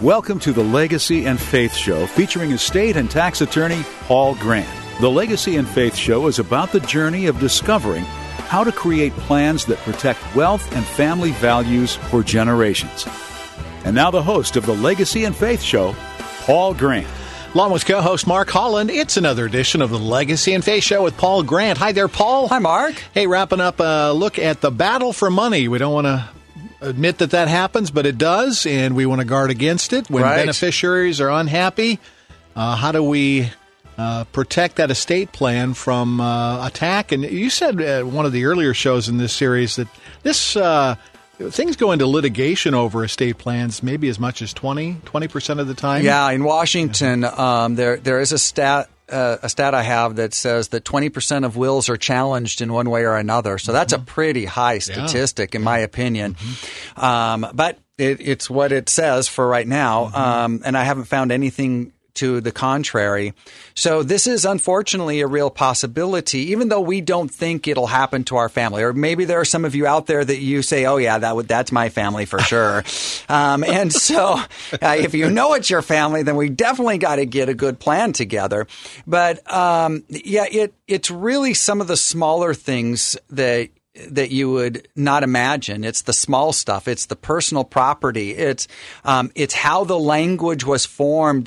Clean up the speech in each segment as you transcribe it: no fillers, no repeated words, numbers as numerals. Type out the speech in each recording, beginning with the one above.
Welcome to the Legacy and Faith Show, featuring estate and tax attorney Paul Grant. The Legacy and Faith Show is about the journey of discovering how to create plans that protect wealth and family values for generations. And now the host of the Legacy and Faith Show, Paul Grant. Along with co-host Mark Holland, it's another edition of the Legacy and Faith Show with Paul Grant. Hi there, Paul. Hi, Mark. Hey, wrapping up a look at the battle for money. We don't want to admit that happens, but it does, and we want to guard against it. When beneficiaries are unhappy, how do we protect that estate plan from attack? And you said one of the earlier shows in this series that this things go into litigation over estate plans maybe as much as 20% of the time. Yeah, in Washington, there is a stat I have that says that 20% of wills are challenged in one way or another. So that's a pretty high statistic, in my opinion. But it's what it says for right now, and I haven't found anything to the contrary. So this is unfortunately a real possibility, even though we don't think it'll happen to our family. Or maybe there are some of you out there that you say, oh yeah, that's my family for sure. And so if you know it's your family, then we definitely got to get a good plan together. But it's really some of the smaller things that you would not imagine. It's the small stuff. It's the personal property. It's how the language was formed.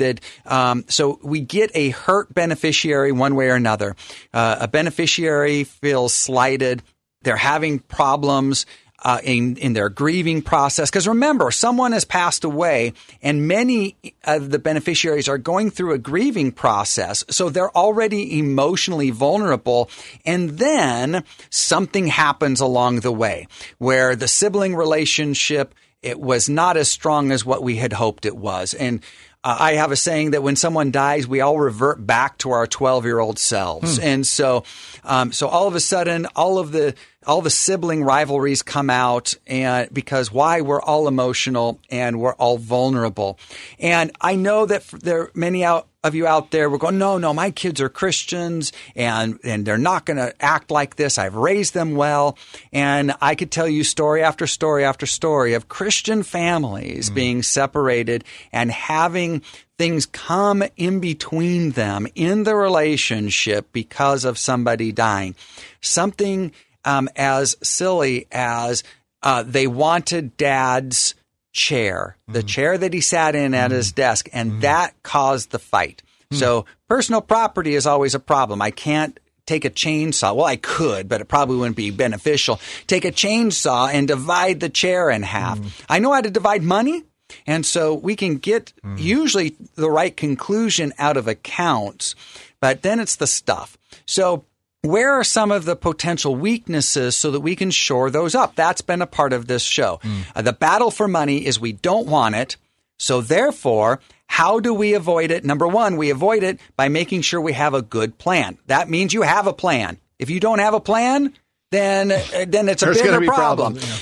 So we get a hurt beneficiary one way or another. A beneficiary feels slighted. They're having problems in their grieving process. Because remember, someone has passed away, and many of the beneficiaries are going through a grieving process. So they're already emotionally vulnerable. And then something happens along the way where the sibling relationship, it was not as strong as what we had hoped it was. And I have a saying that when someone dies, we all revert back to our 12-year-old selves. And so all of a sudden, all the sibling rivalries come out, and because why? We're all emotional and we're all vulnerable. And I know that there are many of you out there, we're going, no, my kids are Christians and they're not going to act like this. I've raised them well. And I could tell you story after story after story of Christian families being separated and having things come in between them in the relationship because of somebody dying. Something as silly as they wanted dad's chair, the chair that he sat in at his desk, and that caused the fight. So personal property is always a problem. I can't take a chainsaw. Well, I could, but it probably wouldn't be beneficial. Take a chainsaw and divide the chair in half. I know how to divide money. And so we can get usually the right conclusion out of accounts, but then it's the stuff. So where are some of the potential weaknesses so that we can shore those up? That's been a part of this show. The battle for money is we don't want it. So therefore, how do we avoid it? Number one, we avoid it by making sure we have a good plan. That means you have a plan. If you don't have a plan, then it's a bigger problem. Yeah.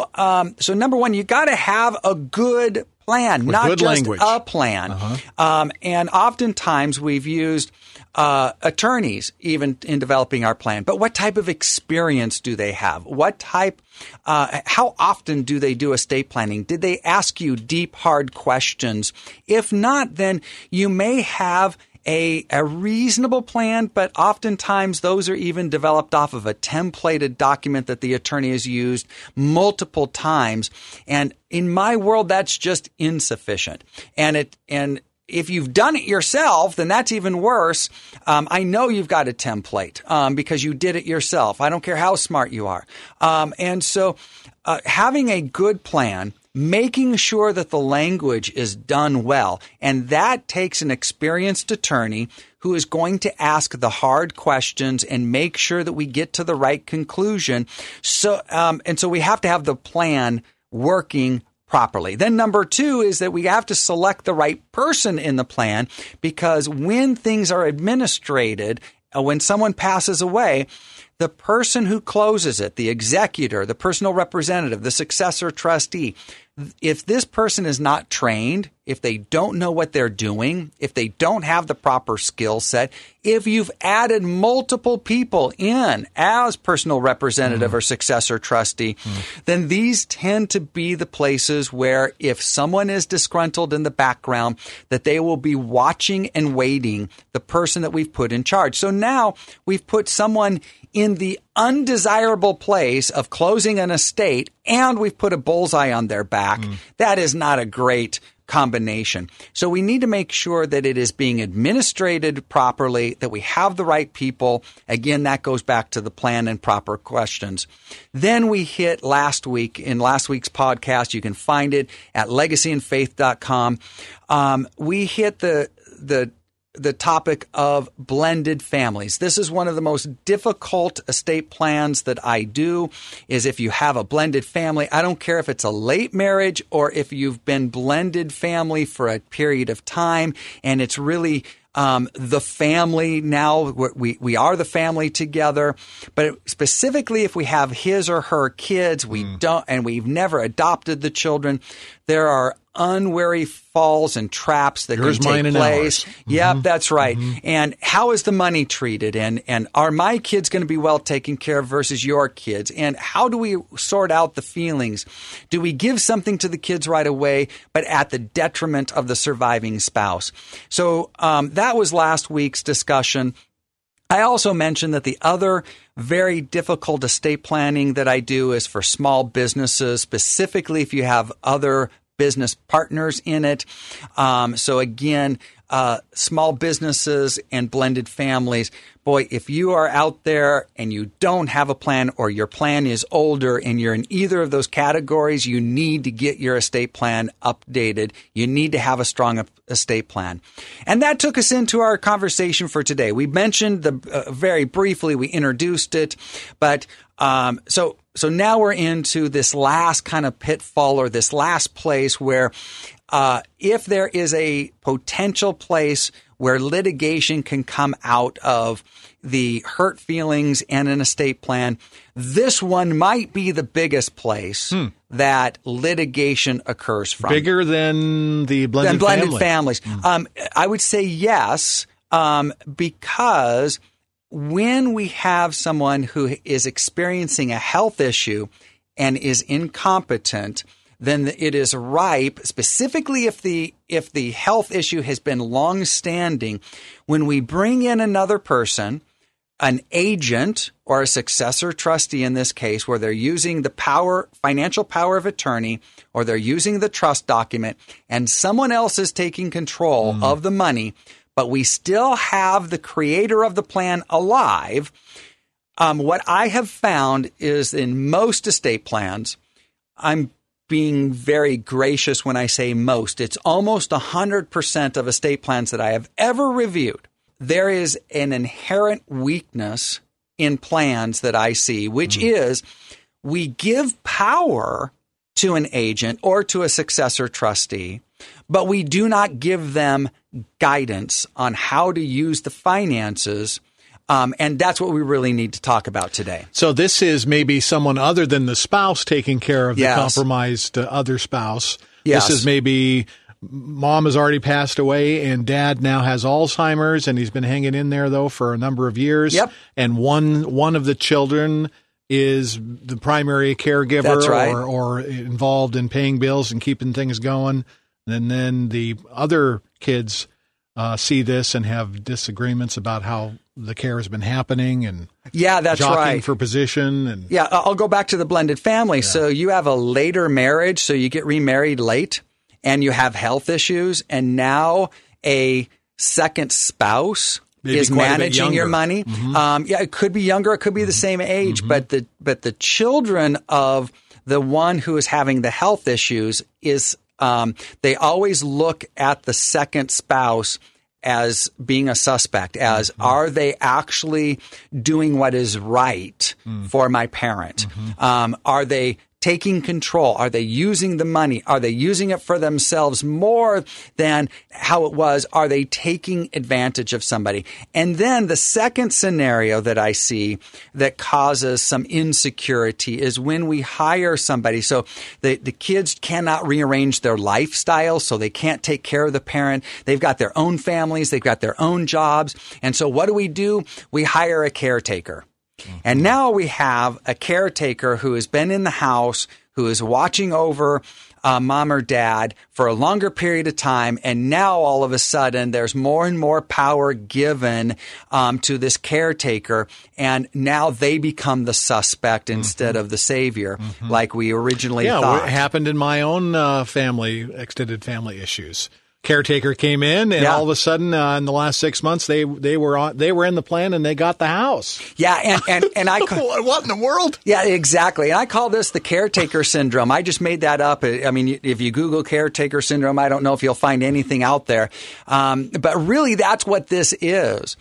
So number one, you got to have a good plan, not just language. A plan. And oftentimes we've used attorneys even in developing our plan. But what type of experience do they have? How often do they do estate planning? Did they ask you deep, hard questions? If not, then you may have a reasonable plan, but oftentimes those are even developed off of a templated document that the attorney has used multiple times. And in my world, that's just insufficient. And if you've done it yourself, then that's even worse. I know you've got a template because you did it yourself. I don't care how smart you are. And so having a good plan, making sure that the language is done well, and that takes an experienced attorney who is going to ask the hard questions and make sure that we get to the right conclusion. So we have to have the plan working properly. Then number two is that we have to select the right person in the plan, because when things are administrated, when someone passes away, the person who closes it, the executor, the personal representative, the successor trustee, if this person is not trained, if they don't know what they're doing, if they don't have the proper skill set, if you've added multiple people in as personal representative or successor trustee, then these tend to be the places where if someone is disgruntled in the background, that they will be watching and waiting the person that we've put in charge. So now we've put someone in the undesirable place of closing an estate, and we've put a bullseye on their back. That is not a great combination. So we need to make sure that it is being administrated properly, that we have the right people. Again, that goes back to the plan and proper questions. Then we hit last week, in last week's podcast, you can find it at legacyandfaith.com. We hit the topic of blended families. This is one of the most difficult estate plans that I do, is if you have a blended family. I don't care if it's a late marriage or if you've been blended family for a period of time and it's really the family now. We are the family together. But specifically, if we have his or her kids, we don't, and we've never adopted the children, there are unwary falls and traps that can take place. Yep, that's right. And how is the money treated? And are my kids going to be well taken care of versus your kids? And how do we sort out the feelings? Do we give something to the kids right away, but at the detriment of the surviving spouse? So that was last week's discussion. I also mentioned that the other very difficult estate planning that I do is for small businesses, specifically if you have other business partners in it. So again, small businesses and blended families. Boy, if you are out there and you don't have a plan, or your plan is older and you're in either of those categories, you need to get your estate plan updated. You need to have a strong estate plan. And that took us into our conversation for today. We mentioned very briefly, we introduced it, but so now we're into this last kind of pitfall, or this last place where if there is a potential place where litigation can come out of the hurt feelings and an estate plan, this one might be the biggest place that litigation occurs from. Bigger than the blended families. I would say yes, because when we have someone who is experiencing a health issue and is incompetent, then it is ripe, specifically if the health issue has been long-standing, when we bring in another person, an agent or a successor trustee in this case, where they're using the financial power of attorney, or they're using the trust document, and someone else is taking control of the money, but we still have the creator of the plan alive. What I have found is in most estate plans, I'm being very gracious when I say most, it's almost 100% of estate plans that I have ever reviewed, there is an inherent weakness in plans that I see, which is we give power to an agent or to a successor trustee, but we do not give them guidance on how to use the finances. And that's what we really need to talk about today. So this is maybe someone other than the spouse taking care of the compromised other spouse. Yes. This is maybe mom has already passed away and dad now has Alzheimer's, and he's been hanging in there, though, for a number of years. Yep. And one of the children is the primary caregiver. That's right. or involved in paying bills and keeping things going. And then the other kids see this and have disagreements about how the care has been happening, and that's jockeying right for position. And I'll go back to the blended family. So you have a later marriage, so you get remarried late, and you have health issues, and now a second spouse is managing your money. It could be younger, it could be the same age, but the children of the one who is having the health issues is they always look at the second spouse as being a suspect, as are they actually doing what is right for my parent? Are they taking control? Are they using the money? Are they using it for themselves more than how it was? Are they taking advantage of somebody? And then the second scenario that I see that causes some insecurity is when we hire somebody. So the kids cannot rearrange their lifestyle, so they can't take care of the parent. They've got their own families. They've got their own jobs. And so what do? We hire a caretaker. And now we have a caretaker who has been in the house, who is watching over mom or dad for a longer period of time. And now all of a sudden there's more and more power given to this caretaker. And now they become the suspect instead of the savior, like we originally thought. It happened in my own extended family issues. Caretaker came in, and all of a sudden, in the last 6 months, they were in the plan, and they got the house. Yeah, and I what in the world? Yeah, exactly. And I call this the caretaker syndrome. I just made that up. I mean, if you Google caretaker syndrome, I don't know if you'll find anything out there. But really, that's what this is.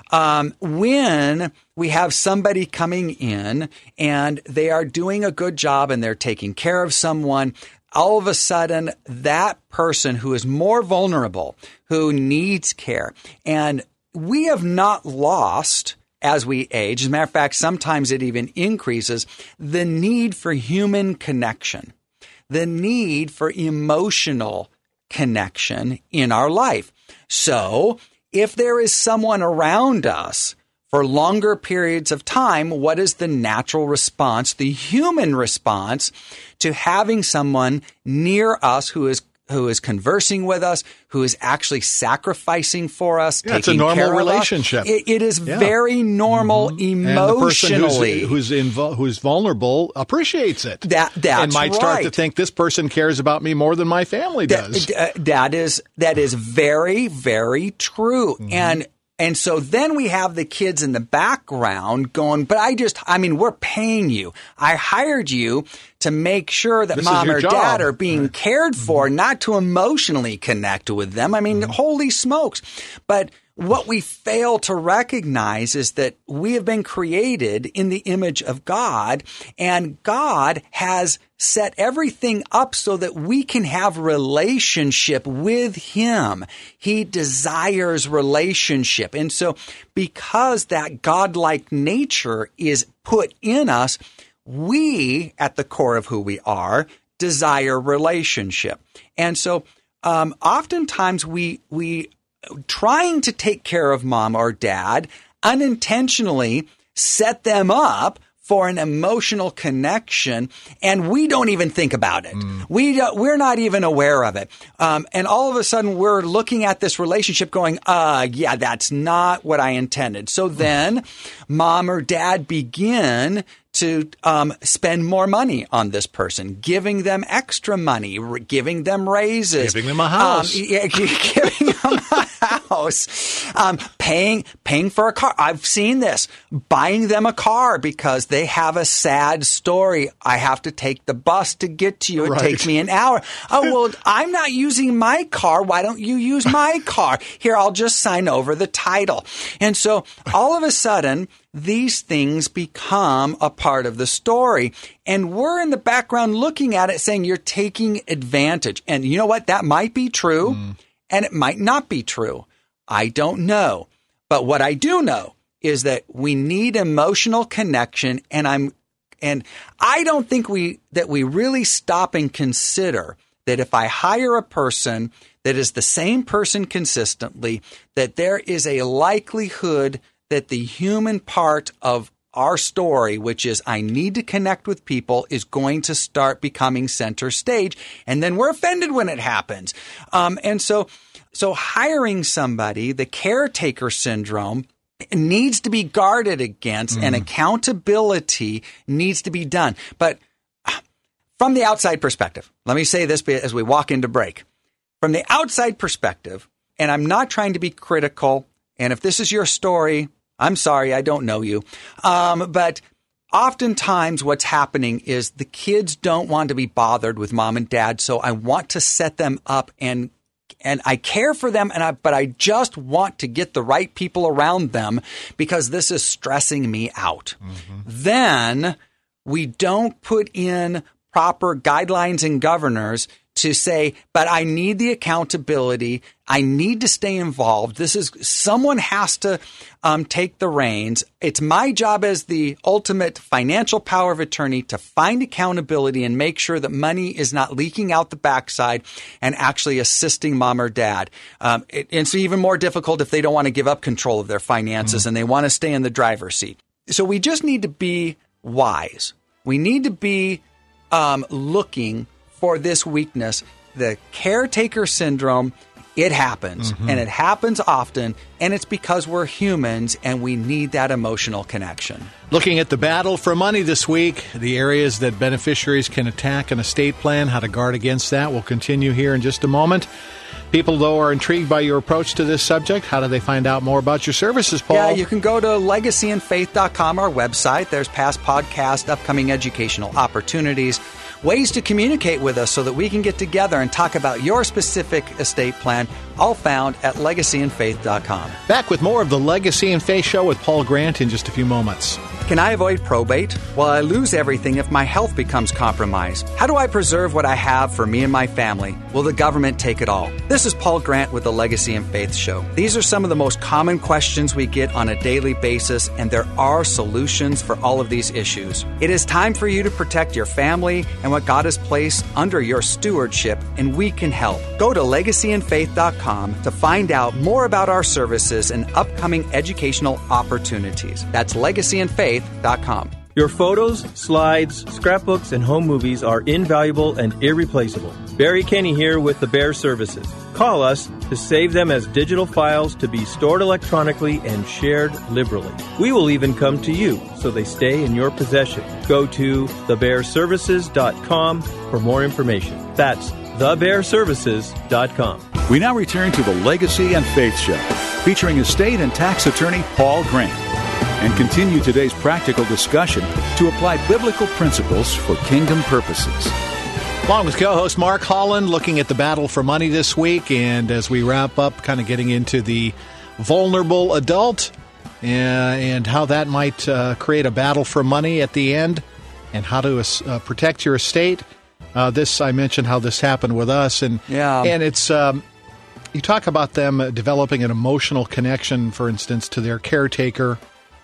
When we have somebody coming in and they are doing a good job and they're taking care of someone, all of a sudden, that person who is more vulnerable, who needs care, and we have not lost as we age. As a matter of fact, sometimes it even increases the need for human connection, the need for emotional connection in our life. So if there is someone around us for longer periods of time, what is the natural response, the human response to having someone near us who is conversing with us, who is actually sacrificing for us, taking care of us? It's a normal relationship. It is very normal emotionally. And the person who's vulnerable appreciates it. That's and might start to think, this person cares about me more than my family does. That is very, very true. And so then we have the kids in the background going, but we're paying you. I hired you to make sure that mom or dad are being cared for, not to emotionally connect with them. I mean, holy smokes. But what we fail to recognize is that we have been created in the image of God, and God has set everything up so that we can have relationship with Him. He desires relationship. And so because that godlike nature is put in us, we, at the core of who we are, desire relationship. And so oftentimes we trying to take care of mom or dad unintentionally set them up for an emotional connection, and we don't even think about it. We're not even aware of it. And all of a sudden, we're looking at this relationship going, that's not what I intended. So then mom or dad begin to spend more money on this person, giving them extra money, giving them raises. Giving them a house. Giving them a house. Paying for a car. I've seen this. Buying them a car because they have a sad story. I have to take the bus to get to you. It takes me an hour. Oh, well, I'm not using my car. Why don't you use my car? Here, I'll just sign over the title. And so all of a sudden, these things become a part of the story. And we're in the background looking at it saying you're taking advantage. And you know what? That might be true and it might not be true. I don't know. But what I do know is that we need emotional connection. And I don't think that we really stop and consider that if I hire a person that is the same person consistently, that there is a likelihood that the human part of our story, which is I need to connect with people, is going to start becoming center stage. And then we're offended when it happens. And so hiring somebody, the caretaker syndrome, needs to be guarded against, and accountability needs to be done. But from the outside perspective, let me say this as we walk into break. From the outside perspective, and I'm not trying to be critical, and if this is your story, I'm sorry, I don't know you. But oftentimes what's happening is the kids don't want to be bothered with mom and dad, so I want to set them up and I care for them, but I just want to get the right people around them because this is stressing me out. Then we don't put in proper guidelines and governors to say, but I need the accountability. I need to stay involved. Someone has to take the reins. It's my job as the ultimate financial power of attorney to find accountability and make sure that money is not leaking out the backside and actually assisting mom or dad. It's even more difficult if they don't want to give up control of their finances and they want to stay in the driver's seat. So we just need to be wise. We need to be looking for this weakness, the caretaker syndrome. It happens, and it happens often, and it's because we're humans and we need that emotional connection. Looking at the battle for money this week, the areas that beneficiaries can attack an estate plan, how to guard against that. We'll continue here in just a moment. People, though, are intrigued by your approach to this subject. How do they find out more about your services, Paul? Yeah, you can go to legacyandfaith.com, our website. There's past podcasts, upcoming educational opportunities, ways to communicate with us so that we can get together and talk about your specific estate plan, all found at legacyandfaith.com. Back with more of the Legacy and Faith Show with Paul Grant in just a few moments. Can I avoid probate? Will I lose everything if my health becomes compromised? How do I preserve what I have for me and my family? Will the government take it all? This is Paul Grant with the Legacy and Faith Show. These are some of the most common questions we get on a daily basis, and there are solutions for all of these issues. It is time for you to protect your family and what God has placed under your stewardship, and we can help. Go to legacyandfaith.com to find out more about our services and upcoming educational opportunities. That's legacyandfaith.com. Your photos, slides, scrapbooks, and home movies are invaluable and irreplaceable. Barry Kenny here with the Bear Services. Call us to save them as digital files to be stored electronically and shared liberally. We will even come to you so they stay in your possession. Go to thebearservices.com for more information. That's thebearservices.com. We now return to the Legacy and Faith Show, featuring estate and tax attorney Paul Grant, and continue today's practical discussion to apply biblical principles for kingdom purposes. Along with co-host Mark Holland, looking at the battle for money this week, and as we wrap up, kind of getting into the vulnerable adult and how that might create a battle for money at the end, and how to protect your estate. I mentioned how this happened with us, and it's you talk about them developing an emotional connection, for instance, to their caretaker.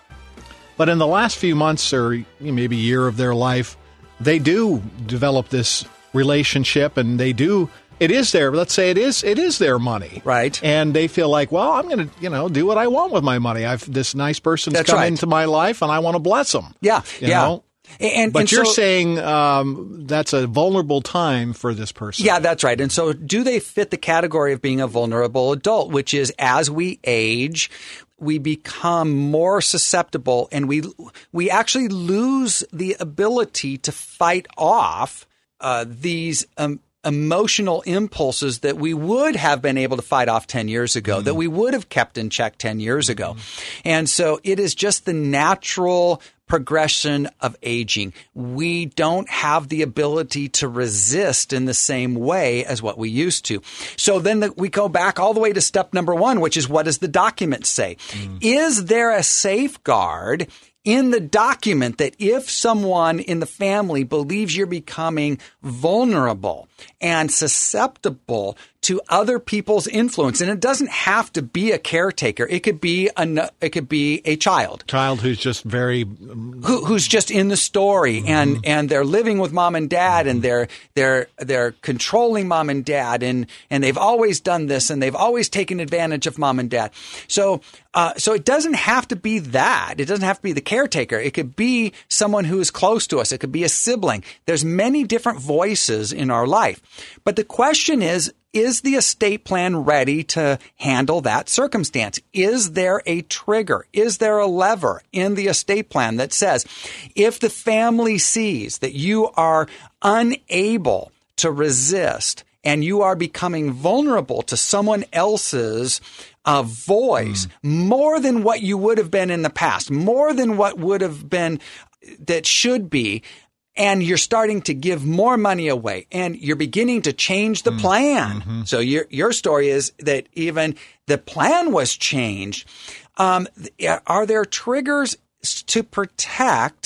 But in the last few months or maybe year of their life, they do develop this relationship, and it is their, let's say it is their money. Right. And they feel like, well, I'm going to, do what I want with my money. This nice person's come into my life, and I want to bless them. Yeah. You know? But you're so, saying that's a vulnerable time for this person. Yeah, that's right. And so do they fit the category of being a vulnerable adult, which is as we age, we become more susceptible, and we actually lose the ability to fight off these emotional impulses that we would have been able to fight off 10 years ago, that we would have kept in check 10 years ago. And so it is just the natural progression of aging. We don't have the ability to resist in the same way as what we used to. So then we go back all the way to step number one, which is, what does the document say? Is there a safeguard in the document that if someone in the family believes you're becoming vulnerable and susceptible to other people's influence, and it doesn't have to be a caretaker, it could be a child who's just who's just in the story, and they're living with mom and dad, and they're controlling mom and dad, and they've always done this, and they've always taken advantage of mom and dad. So it doesn't have to be that. It doesn't have to be the caretaker. It could be someone who is close to us. It could be a sibling. There's many different voices in our life. But the question is the estate plan ready to handle that circumstance? Is there a trigger? Is there a lever in the estate plan that says, if the family sees that you are unable to resist and you are becoming vulnerable to someone else's voice more than what you would have been in the past, more than what would have been that should be, and you're starting to give more money away, and you're beginning to change the plan. So your story is that even the plan was changed. Are there triggers to protect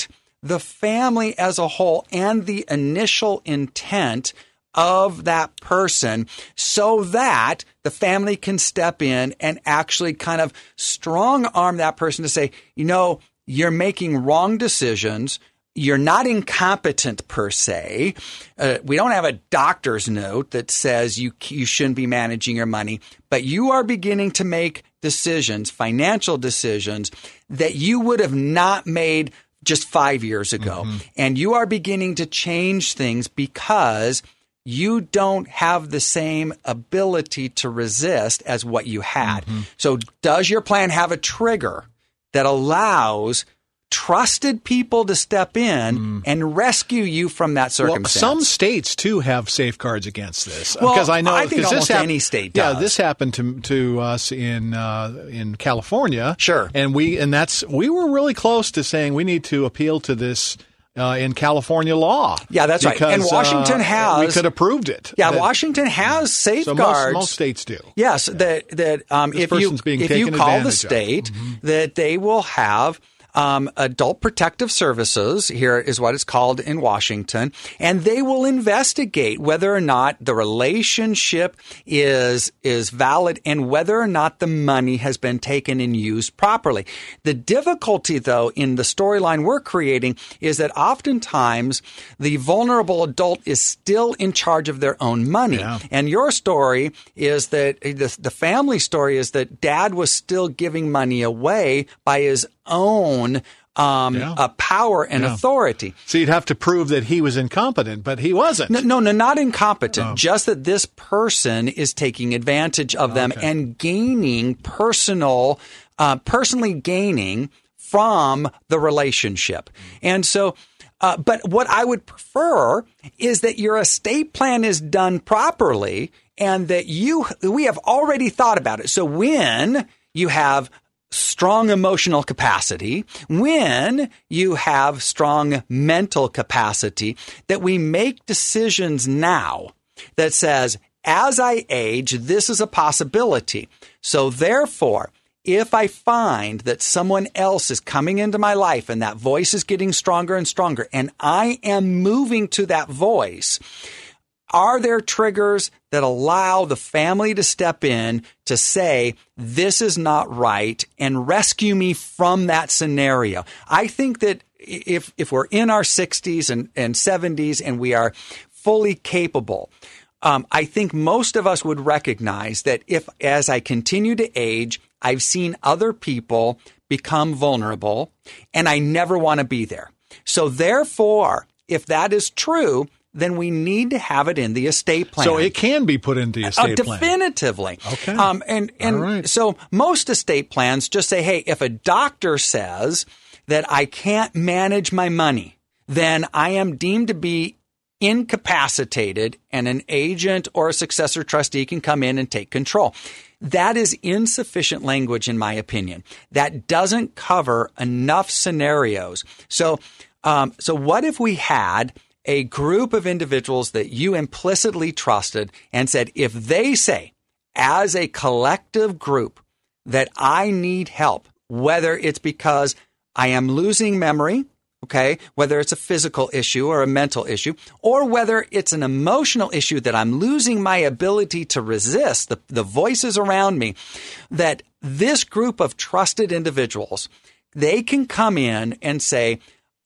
the family as a whole and the initial intent of that person so that the family can step in and actually kind of strong arm that person to say, you're making wrong decisions. You're not incompetent per se. We don't have a doctor's note that says you shouldn't be managing your money, but you are beginning to make decisions, financial decisions that you would have not made just 5 years ago. Mm-hmm. And you are beginning to change things because you don't have the same ability to resist as what you had. Mm-hmm. So does your plan have a trigger that allows trusted people to step in and rescue you from that circumstance? Well, some states, too, have safeguards against this. Well, because I know, I think almost any state does. Yeah, this happened to us in California. Sure. And we were really close to saying we need to appeal to this in California law. Yeah, that's right. And Washington has. We could have proved it. Yeah, Washington has safeguards. So most states do. Yes, that if you call the state, that they will have Adult Protective Services, here is what it's called in Washington, and they will investigate whether or not the relationship is valid and whether or not the money has been taken and used properly. The difficulty, though, in the storyline we're creating is that oftentimes the vulnerable adult is still in charge of their own money. Yeah. And your story is that the family story is that dad was still giving money away by his own power and authority. So you'd have to prove that he was incompetent, but he wasn't. No, not incompetent. Oh. Just that this person is taking advantage of them and gaining personally gaining from the relationship. And so, but what I would prefer is that your estate plan is done properly and that we have already thought about it. So when you have strong emotional capacity, when you have strong mental capacity, that we make decisions now that says, as I age, this is a possibility. So therefore, if I find that someone else is coming into my life and that voice is getting stronger and stronger, and I am moving to that voice, are there triggers that allow the family to step in to say, this is not right, and rescue me from that scenario? I think that if we're in our 60s and 70s and we are fully capable, I think most of us would recognize that if, as I continue to age, I've seen other people become vulnerable, and I never want to be there. So therefore, if that is true, then we need to have it in the estate plan. So it can be put in the estate plan. Definitively. Okay. And so most estate plans just say, hey, if a doctor says that I can't manage my money, then I am deemed to be incapacitated and an agent or a successor trustee can come in and take control. That is insufficient language, in my opinion. That doesn't cover enough scenarios. So what if we had a group of individuals that you implicitly trusted and said, if they say, as a collective group, that I need help, whether it's because I am losing memory, okay, whether it's a physical issue or a mental issue, or whether it's an emotional issue that I'm losing my ability to resist the voices around me, that this group of trusted individuals, they can come in and say,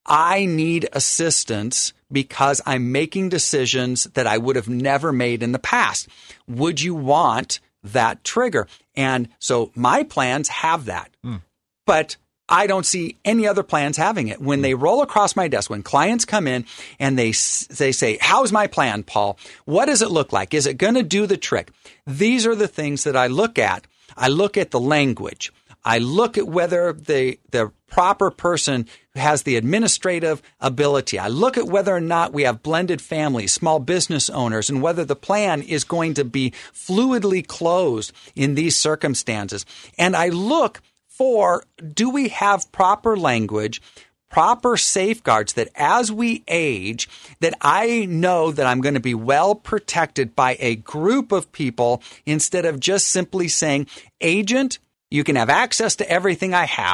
I need assistance because I'm making decisions that I would have never made in the past. Would you want that trigger? And so my plans have that. But I don't see any other plans having it. When they roll across my desk, when clients come in and they say, how's my plan, Paul? What does it look like? Is it going to do the trick? These are the things that I look at. I look at the language. I look at whether the proper person has the administrative ability. I look at whether or not we have blended families, small business owners, and whether the plan is going to be fluidly closed in these circumstances. And I look for, do we have proper language, proper safeguards that as we age, that I know that I'm going to be well protected by a group of people instead of just simply saying, agent, you can have access to everything I have,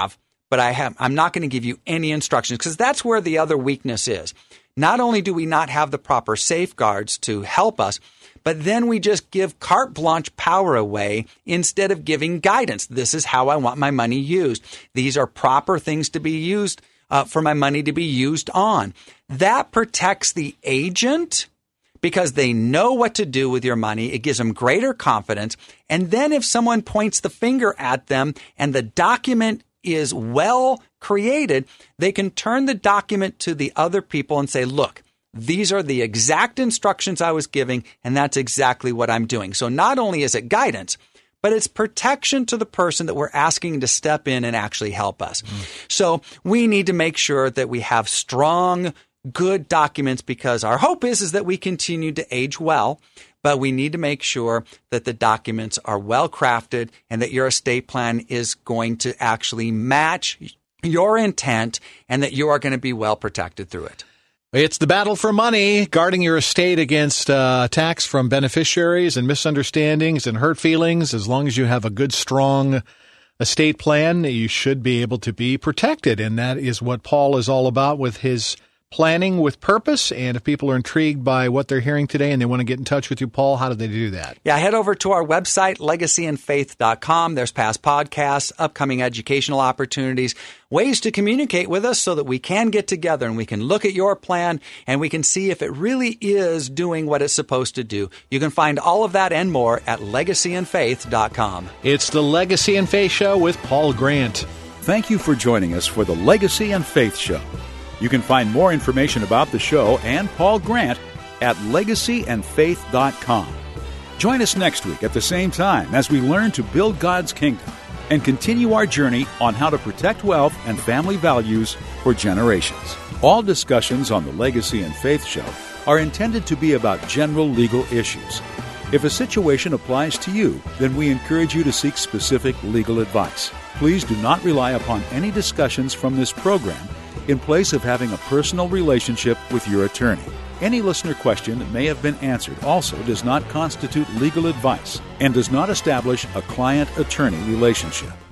but I'm not going to give you any instructions, because that's where the other weakness is. Not only do we not have the proper safeguards to help us, but then we just give carte blanche power away instead of giving guidance. This is how I want my money used. These are proper things to be used for my money to be used on. That protects the agent because they know what to do with your money. It gives them greater confidence. And then if someone points the finger at them and the document is well created, they can turn the document to the other people and say, look, these are the exact instructions I was giving, and that's exactly what I'm doing. So not only is it guidance, but it's protection to the person that we're asking to step in and actually help us. So we need to make sure that we have strong, good documents, because our hope is that we continue to age well, but we need to make sure that the documents are well crafted and that your estate plan is going to actually match your intent and that you are going to be well protected through it. It's the battle for money, guarding your estate against attacks from beneficiaries and misunderstandings and hurt feelings. As long as you have a good, strong estate plan, you should be able to be protected. And that is what Paul is all about with his planning with purpose. And if people are intrigued by what they're hearing today and they want to get in touch with you, Paul, how do they do that? Yeah, head over to our website, legacyandfaith.com. There's past podcasts, upcoming educational opportunities, ways to communicate with us so that we can get together and we can look at your plan and we can see if it really is doing what it's supposed to do. You can find all of that and more at legacyandfaith.com. It's the Legacy and Faith Show with Paul Grant. Thank you for joining us for the Legacy and Faith Show. You can find more information about the show and Paul Grant at legacyandfaith.com. Join us next week at the same time as we learn to build God's kingdom and continue our journey on how to protect wealth and family values for generations. All discussions on the Legacy and Faith Show are intended to be about general legal issues. If a situation applies to you, then we encourage you to seek specific legal advice. Please do not rely upon any discussions from this program in place of having a personal relationship with your attorney. Any listener question that may have been answered also does not constitute legal advice and does not establish a client-attorney relationship.